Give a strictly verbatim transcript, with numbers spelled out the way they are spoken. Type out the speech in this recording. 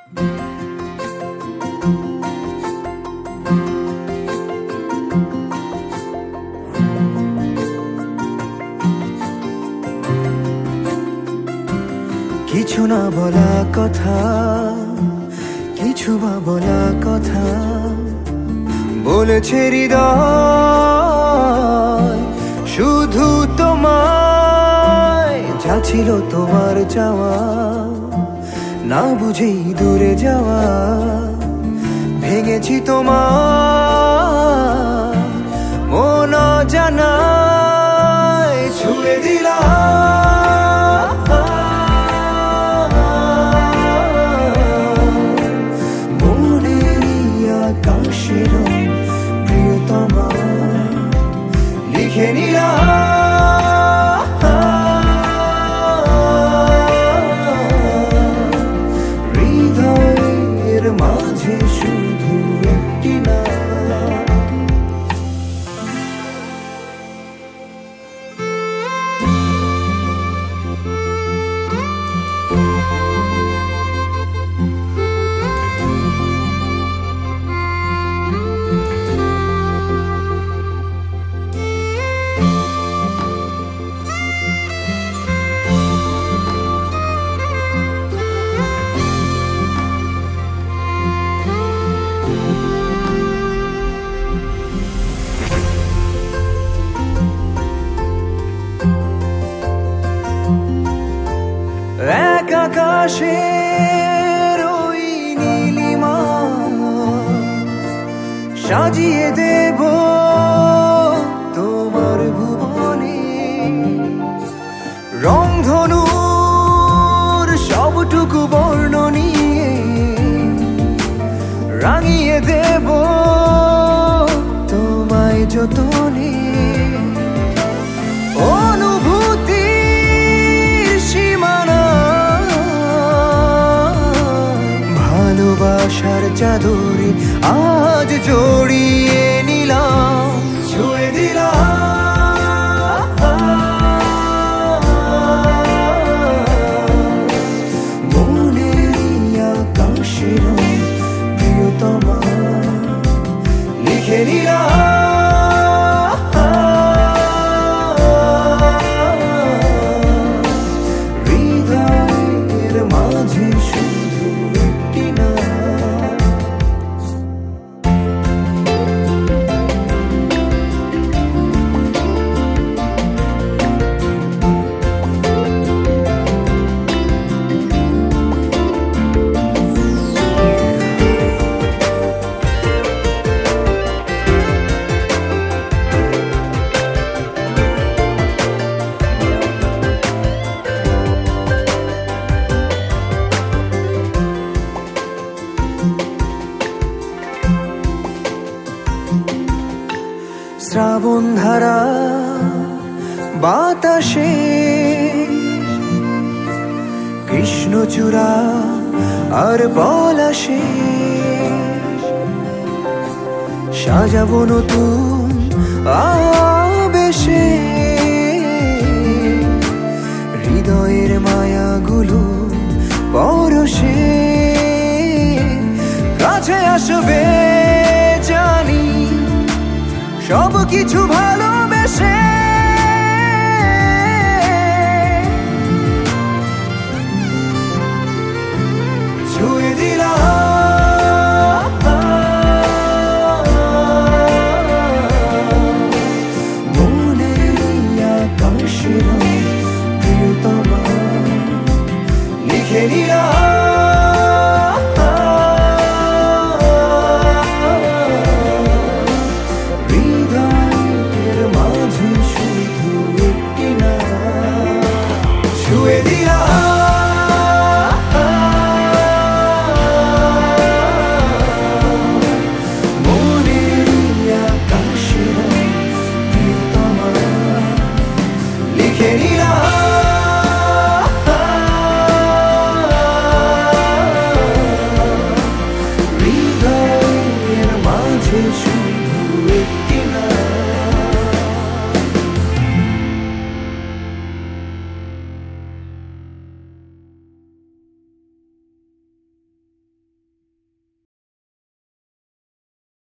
কিছু না বলা কথা, কিছু বা বলা কথা বলেছে হৃদয় শুধু তোমায়। যা ছিল তোমার চাওয়া, না বুঝেই দূরে যাওয়া, ভেঙেছি তোমার মন জানায়, ছুঁয়ে দিলাম মনেরই আকাশের প্রিয়তমা, লিখে নিলাম হৃদয়ের মাঝে শুধু একটি নাম। এক আকাশের ওই নীলিমা সাজিয়ে দেব তোমার ভুবনে, রংধনুর সবটুকু বর্ণ নিয়ে রাঙিয়ে দেব তোমায় যতনে। অনুভূতির সীমানা ভালোবাসার চাদরে আজ জড়িয়ে নিলাম, ছুঁয়ে দিলাম মনেরই আকাশের প্রিয়তমা, লিখে নিলাম হৃদয়ের মাঝে শুধু একটি নাম। শ্রাবণ ধারা বাতাসে কৃষ্ণচূড়া আর পলাশে সাজাবো নতুন আবেশে, হৃদয়ের মায়াগুলো পরশে কাছে আসবে জানি, সব কিছু ভালোবেসে ছুঁয়ে দিলাম মনেরই আকাশের প্রিয়তমা, লিখে নিলাম ছুঁয়ে দিলাম।